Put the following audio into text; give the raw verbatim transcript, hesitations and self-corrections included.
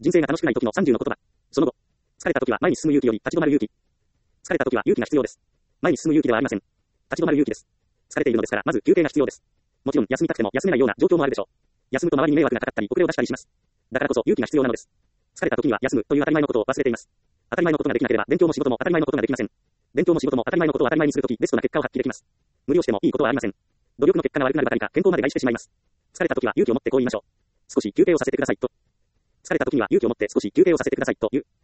人生が楽しくない時のさんじゅうの言葉。その後。疲れた時は前に進む勇気より立ち止まる勇気。疲れた時は勇気が必要です。前に進む勇気ではありません。立ち止まる勇気です。疲れているのですから、まず休憩が必要です。もちろん休みたくても休めないような状況もあるでしょう。休むと周りに迷惑がかかったり遅れを出したりします。だからこそ勇気が必要なのです。疲れた時には休むという当たり前のことを忘れています。当たり前のことができなければ勉強も仕事も当たり前のことができません。勉強も仕事も当たり前のことを当たり前にするときベストな結果を発揮できます。無理をしてもいいことはありません。努力の結果が悪くなるばかりか健康まで害してしまいます。疲れた時は勇気を持ってこう言いましょう。少し休憩をさせてくださいと。疲れた時には勇気を持って少し休憩をさせてくださいという。